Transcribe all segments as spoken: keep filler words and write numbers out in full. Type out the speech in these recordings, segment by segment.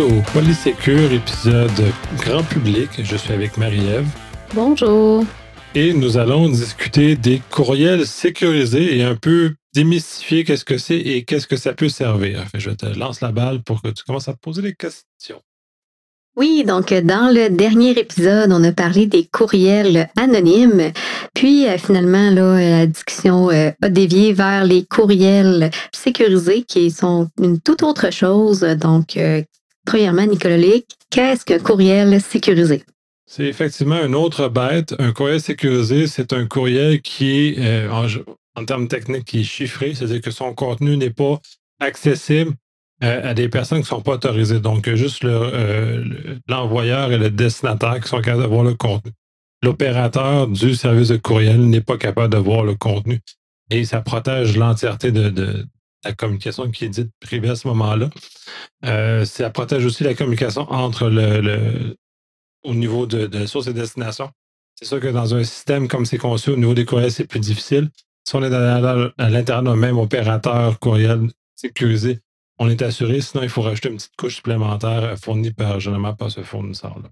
au Polysécure, épisode grand public. Je suis avec Marie-Ève. Bonjour. Et nous allons discuter des courriels sécurisés et un peu démystifier qu'est-ce que c'est et qu'est-ce que ça peut servir. Enfin, je te lance la balle pour que tu commences à te poser des questions. Oui, donc dans le dernier épisode, on a parlé des courriels anonymes. Puis euh, finalement, là, la discussion euh, a dévié vers les courriels sécurisés qui sont une toute autre chose. Donc, euh, premièrement, Nicolas Lick, qu'est-ce qu'un courriel sécurisé? C'est effectivement une autre bête. Un courriel sécurisé, c'est un courriel qui est, euh, en, en termes techniques, qui est chiffré, c'est-à-dire que son contenu n'est pas accessible euh, à des personnes qui ne sont pas autorisées. Donc, juste le, euh, l'envoyeur et le destinataire qui sont capables de voir le contenu. L'opérateur du service de courriel n'est pas capable de voir le contenu. Et ça protège l'entièreté de, de la communication qui est dite privée à ce moment-là. Euh, ça protège aussi la communication entre le, le au niveau de, de source et destination. C'est sûr que dans un système comme c'est conçu, au niveau des courriels, c'est plus difficile. Si on est à, à l'intérieur d'un même opérateur courriel sécurisé, on est assuré. Sinon, il faut rajouter une petite couche supplémentaire fournie par, généralement par ce fournisseur-là.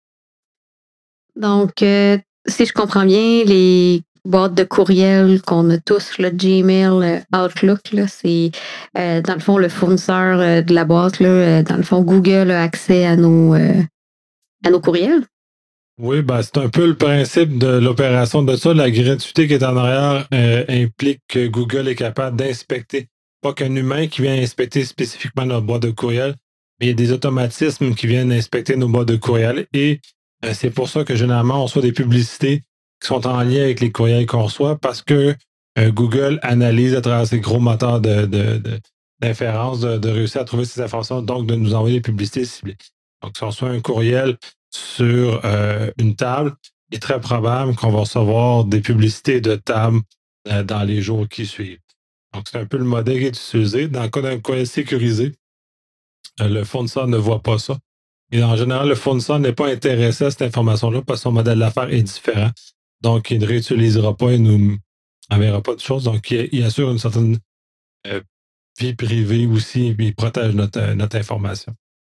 Donc, euh, si je comprends bien, les boîtes de courriel qu'on a tous, le Gmail, le Outlook, là, c'est euh, dans le fond le fournisseur euh, de la boîte. Là, euh, dans le fond, Google a accès à nos, euh, à nos courriels. Oui, ben, c'est un peu le principe de l'opération de ça. La gratuité qui est en arrière euh, implique que Google est capable d'inspecter, pas qu'un humain qui vient inspecter spécifiquement notre boîte de courriel, mais il y a des automatismes qui viennent inspecter nos boîtes de courriel. Et euh, c'est pour ça que généralement, on reçoit des publicités qui sont en lien avec les courriels qu'on reçoit parce que euh, Google analyse à travers ses gros moteurs de, de, de, d'inférence de, de réussir à trouver ces informations, donc de nous envoyer des publicités ciblées. Donc, si on reçoit un courriel sur euh, une table, il est très probable qu'on va recevoir des publicités de table euh, dans les jours qui suivent. Donc, c'est un peu le modèle qui est utilisé. Dans le cas d'un courriel sécurisé, euh, le fournisseur ne voit pas ça. Et en général, le fournisseur n'est pas intéressé à cette information-là parce que son modèle d'affaires est différent. Donc, il ne réutilisera pas et ne nous enverra pas de choses. Donc, il, il assure une certaine euh, vie privée aussi et il protège notre, notre information.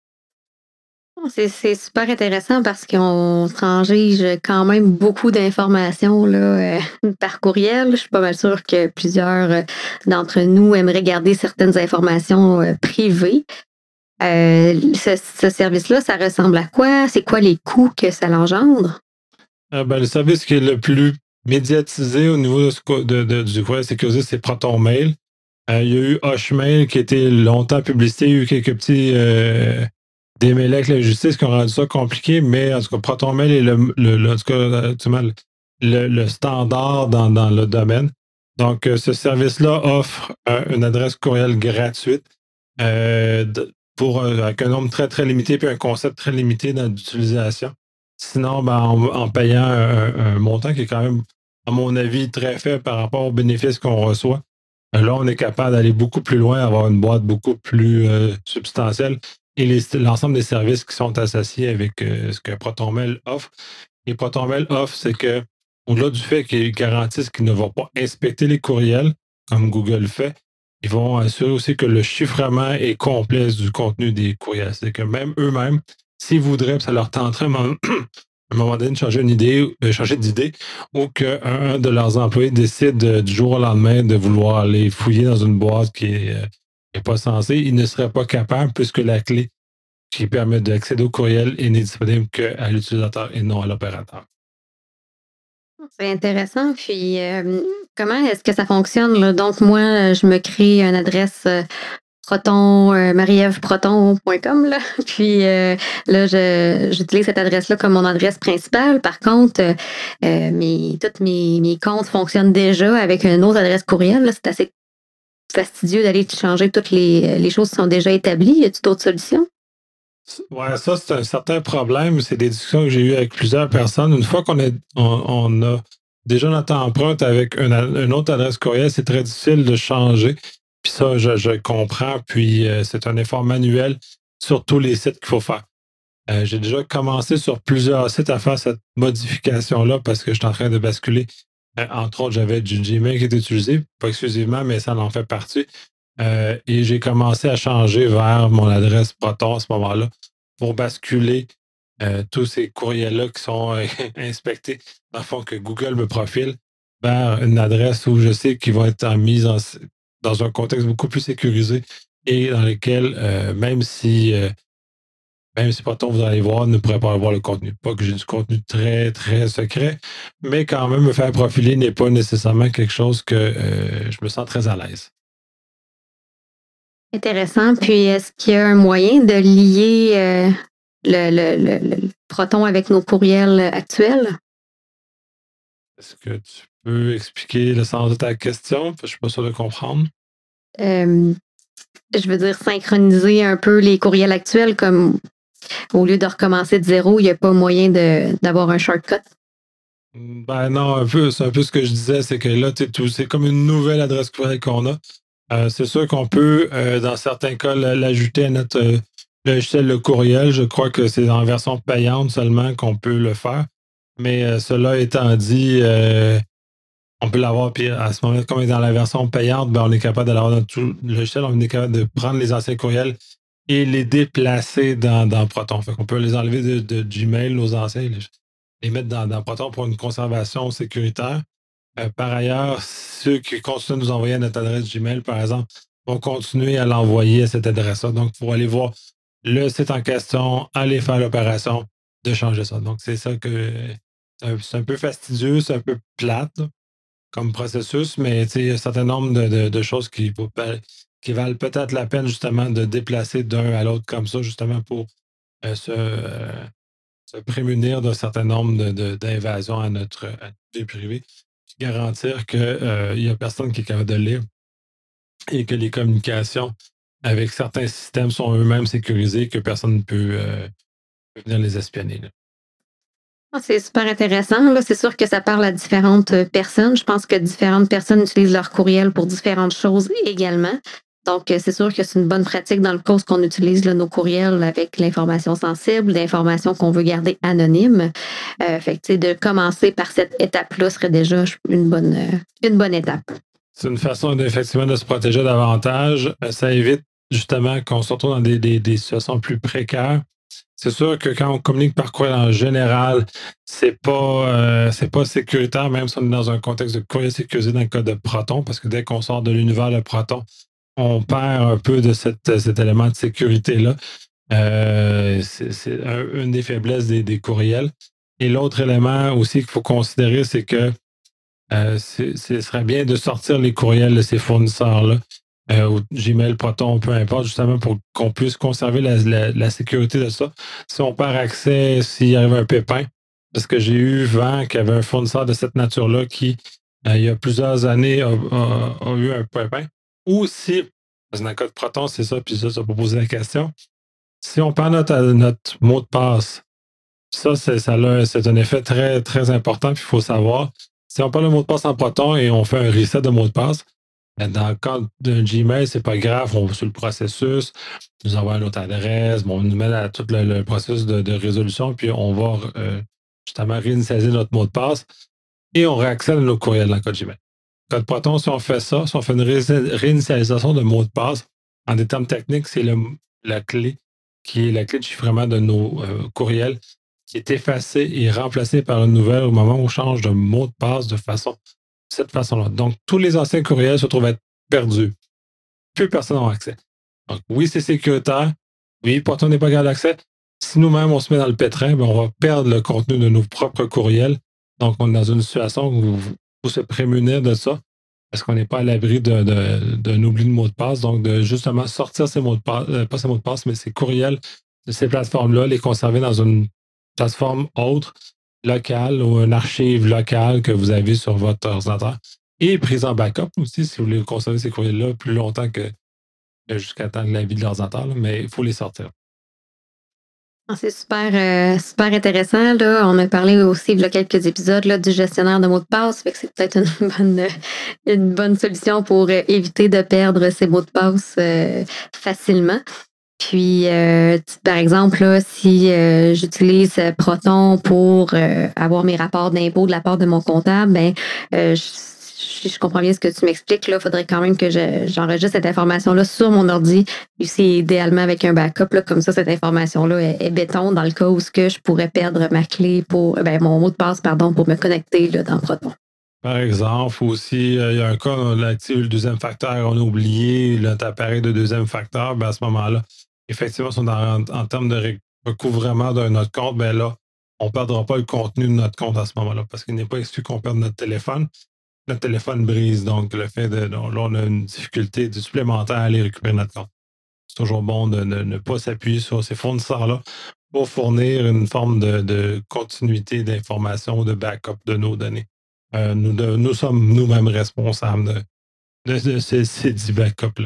C'est, c'est super intéressant parce qu'on transige quand même beaucoup d'informations là, euh, par courriel. Je suis pas mal sûre que plusieurs euh, d'entre nous aimeraient garder certaines informations euh, privées. Euh, ce, ce service-là, ça ressemble à quoi? C'est quoi les coûts que ça l'engendre? Euh, ben, le service qui est le plus médiatisé au niveau de ce, de, de, du courriel sécurisé, c'est ProtonMail. Euh, il y a eu Hushmail qui était longtemps publicité. Il y a eu quelques petits... Euh, des mêlés avec la justice qui ont rendu ça compliqué, mais en tout cas, ProtonMail est le, le, le, en tout cas, le, le standard dans, dans le domaine. Donc, euh, ce service-là offre euh, une adresse courriel gratuite euh, de, pour, euh, avec un nombre très, très limité puis un concept très limité dans l'utilisation. Sinon, ben, en, en payant un, un montant qui est quand même, à mon avis, très faible par rapport aux bénéfices qu'on reçoit, euh, là, on est capable d'aller beaucoup plus loin, avoir une boîte beaucoup plus euh, substantielle. Et les, l'ensemble des services qui sont associés avec euh, ce que ProtonMail offre. Et ProtonMail offre, c'est que, au-delà du fait qu'ils garantissent qu'ils ne vont pas inspecter les courriels, comme Google fait, ils vont assurer aussi que le chiffrement est complet du contenu des courriels. C'est que même eux-mêmes, s'ils voudraient, ça leur tenterait à un moment donné de changer une idée, de changer d'idée, ou qu'un de leurs employés décide de, du jour au lendemain de vouloir aller fouiller dans une boîte qui est euh, n'est pas censé, il ne serait pas capable puisque la clé qui permet d'accéder au courriel n'est disponible qu'à l'utilisateur et non à l'opérateur. C'est intéressant. Puis, euh, comment est-ce que ça fonctionne? Là? Donc, moi, je me crée une adresse euh, proton, euh, mariève proton point com. Là. Puis, euh, là, je, j'utilise cette adresse-là comme mon adresse principale. Par contre, euh, mes, tous mes, mes comptes fonctionnent déjà avec une autre adresse courriel. Là. C'est assez fastidieux d'aller changer toutes les, les choses qui sont déjà établies. Y a-t-il d'autres solutions? Ouais, ça, c'est un certain problème. C'est des discussions que j'ai eues avec plusieurs personnes. Une fois qu'on est, on, on a déjà notre empreinte avec une, une autre adresse courriel, c'est très difficile de changer. Puis ça, je, je comprends. Puis euh, c'est un effort manuel sur tous les sites qu'il faut faire. Euh, j'ai déjà commencé sur plusieurs sites à faire cette modification-là parce que je suis en train de basculer. Euh, entre autres, j'avais du Gmail qui est utilisé, pas exclusivement, mais ça en fait partie. Euh, et j'ai commencé à changer vers mon adresse Proton à ce moment-là pour basculer euh, tous ces courriels-là qui sont euh, inspectés, dans le fond, que Google me profile, vers une adresse où je sais qu'ils vont être en mise en, dans un contexte beaucoup plus sécurisé et dans lequel, euh, même si euh, même si Proton, vous allez voir, ne pourrait pas avoir le contenu. Pas que j'ai du contenu très, très secret, mais quand même, me faire profiler n'est pas nécessairement quelque chose que euh, je me sens très à l'aise. Intéressant. Puis, est-ce qu'il y a un moyen de lier euh, le, le, le, le Proton avec nos courriels actuels? Est-ce que tu peux expliquer le sens de ta question? Je ne suis pas sûr de comprendre. Euh, je veux dire, synchroniser un peu les courriels actuels, comme au lieu de recommencer de zéro, il n'y a pas moyen de, d'avoir un shortcut? Ben non, un peu, c'est un peu ce que je disais, c'est que là, tout, c'est comme une nouvelle adresse courriel qu'on a. Euh, c'est sûr qu'on peut, euh, dans certains cas, l'ajouter à notre euh, logiciel le courriel. Je crois que c'est en version payante seulement qu'on peut le faire. Mais euh, cela étant dit, euh, on peut l'avoir, puis à ce moment-là, comme on est dans la version payante, ben, on est capable de l'avoir dans tout le logiciel. On est capable de prendre les anciens courriels et les déplacer dans, dans Proton. Fait qu'on peut les enlever de, de Gmail, nos anciens, les, les mettre dans, dans Proton pour une conservation sécuritaire. Euh, par ailleurs, ceux qui continuent de nous envoyer à notre adresse Gmail, par exemple, vont continuer à l'envoyer à cette adresse-là. Donc, il faut aller voir le site en question, aller faire l'opération de changer ça. Donc, c'est ça que c'est un, c'est un peu fastidieux, c'est un peu plate là, comme processus, mais il y a un certain nombre de, de, de choses qui, qui valent peut-être la peine justement de déplacer d'un à l'autre comme ça, justement pour euh, se, euh, se prémunir d'un certain nombre de, de, d'invasions à notre, à notre vie privée, puis garantir qu'il euh, n'y a personne qui est capable de lire et que les communications avec certains systèmes sont eux-mêmes sécurisés, que personne ne peut, euh, peut venir les espionner. Là. Ah, c'est super intéressant. Là, c'est sûr que ça parle à différentes euh, personnes. Je pense que différentes personnes utilisent leur courriel pour différentes choses également. Donc, euh, c'est sûr que c'est une bonne pratique dans le cas où on utilise là, nos courriels avec l'information sensible, l'information qu'on veut garder anonyme. Euh, fait que, tu sais, de commencer par cette étape-là serait déjà une bonne, euh, une bonne étape. C'est une façon effectivement de se protéger davantage. Ça évite justement qu'on se retrouve dans des, des, des situations plus précaires. C'est sûr que quand on communique par courriel en général, c'est pas euh, c'est pas sécuritaire, même si on est dans un contexte de courriel sécurisé dans le cas de Proton, parce que dès qu'on sort de l'univers de Proton, on perd un peu de cette, cet élément de sécurité-là. Euh, c'est c'est un, une des faiblesses des, des courriels. Et l'autre élément aussi qu'il faut considérer, c'est que euh, c'est, ce serait bien de sortir les courriels de ces fournisseurs-là, euh, ou Gmail, Proton, peu importe, justement pour qu'on puisse conserver la, la, la sécurité de ça. Si on perd accès, s'il arrive un pépin, parce que j'ai eu vent qu'il y avait un fournisseur de cette nature-là qui, euh, il y a plusieurs années, a, a, a eu un pépin. Ou si, parce que dans le cas de Proton, c'est ça, puis ça, ça peut poser la question. Si on perd notre, notre mot de passe, ça, c'est, ça a, c'est un effet très, très important, puis il faut savoir. Si on perd le mot de passe en Proton et on fait un reset de mot de passe, dans le cas d'un Gmail, c'est pas grave, on va sur le processus, nous envoie une autre adresse, bon, on nous met à tout le, le processus de, de résolution, puis on va euh, justement réinitialiser notre mot de passe et on réaccède à nos courriels dans le cas de Gmail. Dans le cas de Proton, si on fait ça, si on fait une ré- réinitialisation de mot de passe, en des termes techniques, c'est le, la clé qui est la clé de chiffrement de nos euh, courriels qui est effacée et remplacée par une nouvelle au moment où on change de mot de passe de façon cette façon-là. Donc, tous les anciens courriels se trouvent être perdus. Plus personne n'a accès. Donc, oui, c'est sécuritaire. Oui, Proton n'est pas capable d'accès. Si nous-mêmes, on se met dans le pétrin, ben, on va perdre le contenu de nos propres courriels. Donc, on est dans une situation où il faut se prémunir de ça parce qu'on n'est pas à l'abri de, de, d'un oubli de mot de passe. Donc, de justement sortir ces mots de passe, euh, pas ces mots de passe, mais ces courriels de ces plateformes-là, les conserver dans une plateforme autre, locale ou une archive locale que vous avez sur votre ordinateur et prise en backup aussi si vous voulez conserver ces courriels-là plus longtemps que jusqu'à temps de la vie de l'ordinateur, là, mais il faut les sortir. C'est super, euh, super intéressant. Là. On a parlé aussi il y a quelques épisodes là, du gestionnaire de mots de passe. Fait que c'est peut-être une bonne, une bonne solution pour euh, éviter de perdre ces mots de passe euh, facilement. Puis, euh, par exemple, là, si euh, j'utilise Proton pour euh, avoir mes rapports d'impôt de la part de mon comptable, ben, euh, je, si je comprends bien ce que tu m'expliques, là, il faudrait quand même que je- j'enregistre cette information-là sur mon ordi. Puis c'est idéalement avec un backup, là, comme ça, cette information-là est, est béton dans le cas où ce que je pourrais perdre ma clé pour euh, ben, mon mot de passe, pardon, pour me connecter là, dans Proton. Par exemple, ou aussi, euh, il y a un cas, on a activé le deuxième facteur, on a oublié notre appareil de deuxième facteur, ben à ce moment-là, effectivement, si on est en, en termes de ré- recouvrement de notre compte, ben là, on ne perdra pas le contenu de notre compte à ce moment-là, parce qu'il n'est pas exclu qu'on perde notre téléphone. Notre téléphone brise, donc le fait de. Donc, là, on a une difficulté de supplémentaire à aller récupérer notre compte. C'est toujours bon de ne, ne pas s'appuyer sur ces fournisseurs-là pour fournir une forme de, de continuité d'information ou de backup de nos données. Euh, nous, de- nous sommes nous-mêmes responsables de, de- de ces, ces dix backups-là.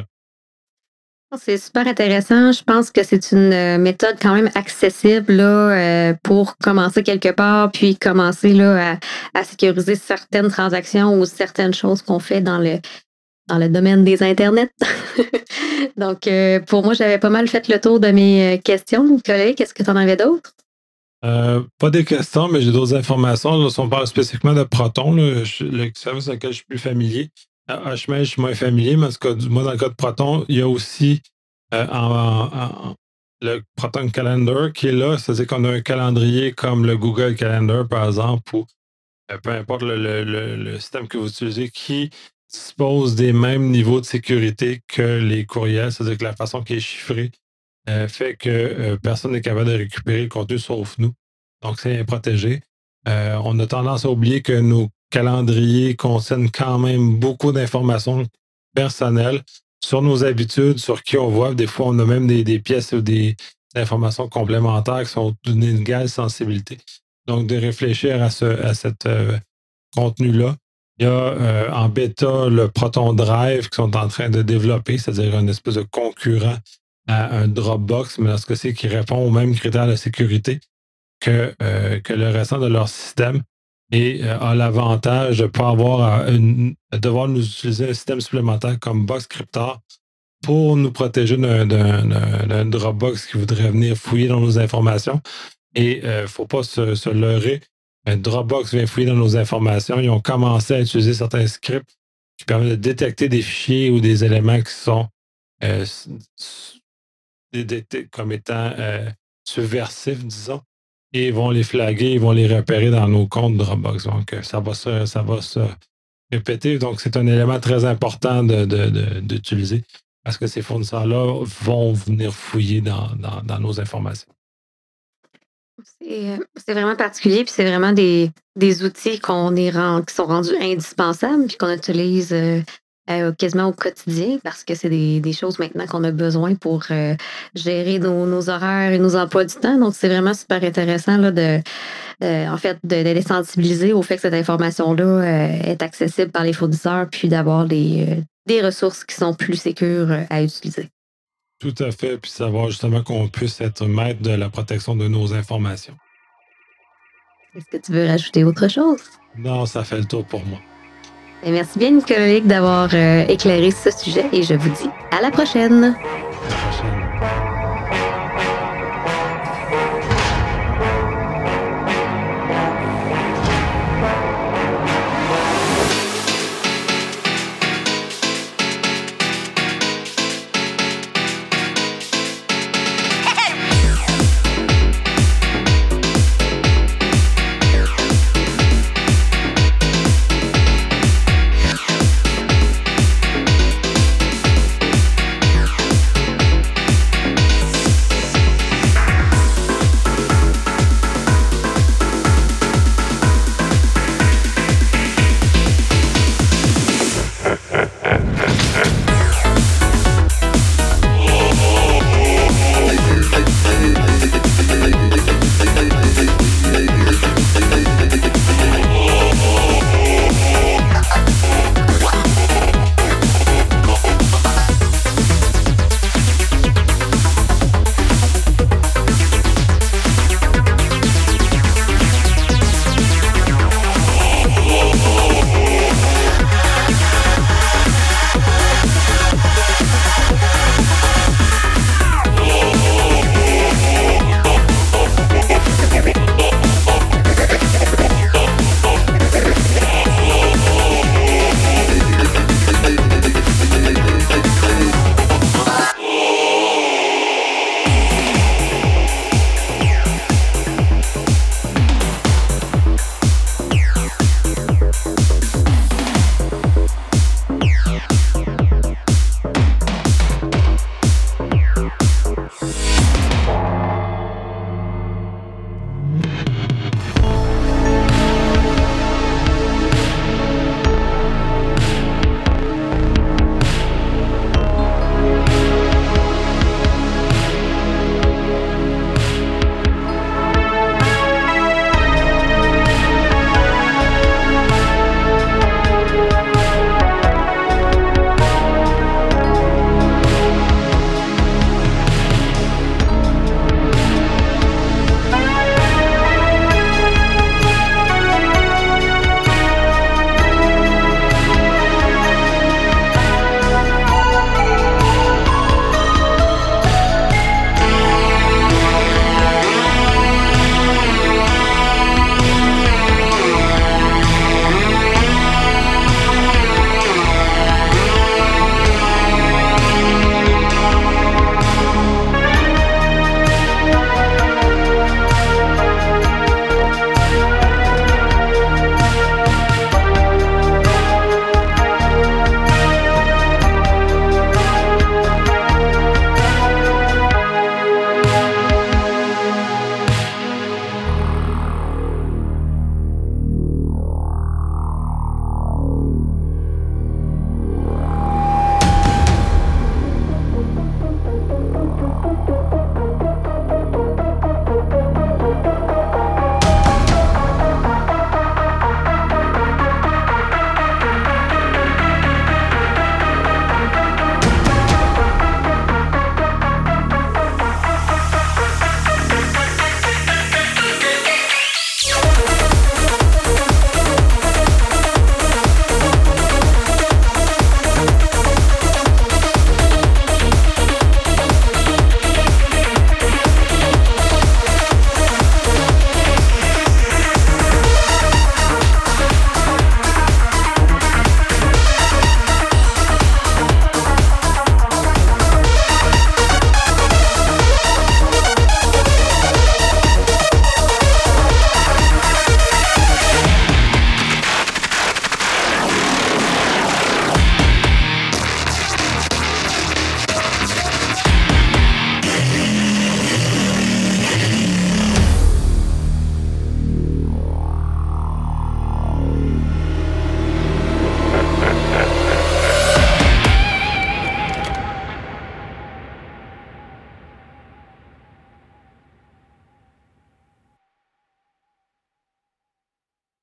C'est super intéressant. Je pense que c'est une euh, méthode quand même accessible là, euh, pour commencer quelque part, puis commencer là, à, à sécuriser certaines transactions ou certaines choses qu'on fait dans le, dans le domaine des Internets. Donc, euh, pour moi, j'avais pas mal fait le tour de mes euh, questions. Collègue, est-ce que tu en avais d'autres? Euh, pas des questions, mais j'ai d'autres informations. Là, si on parle spécifiquement de Proton, là, je- le service auquel je suis plus familier. À Hmail, je suis moins familier, mais en tout cas, moi, dans le cas de Proton, il y a aussi euh, en- en- en- le Proton Calendar qui est là. C'est-à-dire qu'on a un calendrier comme le Google Calendar, par exemple, ou euh, peu importe le, le- le- le système que vous utilisez, qui dispose des mêmes niveaux de sécurité que les courriels. C'est-à-dire que la façon qui est chiffrée euh, fait que euh, personne n'est capable de récupérer le contenu sauf nous. Donc, c'est protégé. Euh, on a tendance à oublier que nos calendriers contiennent quand même beaucoup d'informations personnelles sur nos habitudes, sur qui on voit. Des fois, on a même des, des pièces ou des informations complémentaires qui sont d'une égale sensibilité. Donc, de réfléchir à ce à cet euh, contenu-là. Il y a euh, en bêta le Proton Drive qui sont en train de développer, c'est-à-dire une espèce de concurrent à un Dropbox, mais dans ce cas-ci, qui répond aux mêmes critères de sécurité que, euh, que le restant de leur système et euh, a l'avantage de ne pas avoir à, une- à devoir nous utiliser un système supplémentaire comme Boxcryptor pour nous protéger d'un, d'un- d'un- d'un Dropbox qui voudrait venir fouiller dans nos informations. Et il ne faut pas se, se leurrer. Un Dropbox vient fouiller dans nos informations. Ils ont commencé à utiliser certains scripts qui permettent de détecter des fichiers ou des éléments qui sont euh, s- s- détectés comme étant euh, subversifs, disons, et ils vont les flaguer, ils vont les repérer dans nos comptes Dropbox. Donc, euh, ça va se, ça va se répéter. Donc, c'est un élément très important de- de- de- d'utiliser parce que ces fournisseurs-là vont venir fouiller dans, dans- dans nos informations. C'est, euh, c'est vraiment particulier, puis c'est vraiment des, des outils qu'on est ren- qui sont rendus indispensables, puis qu'on utilise euh, euh, quasiment au quotidien, parce que c'est des, des choses maintenant qu'on a besoin pour euh, gérer nos, nos horaires et nos emplois du temps. Donc, c'est vraiment super intéressant là, de, euh, en fait, de, de les sensibiliser au fait que cette information-là euh, est accessible par les fournisseurs, puis d'avoir des, euh, des ressources qui sont plus sécures euh, à utiliser. Tout à fait, puis savoir justement qu'on puisse être maître de la protection de nos informations. Est-ce que tu veux rajouter autre chose? Non, ça fait le tour pour moi. Et merci bien, Nicolas, d'avoir euh, éclairé ce sujet et je vous dis à la prochaine.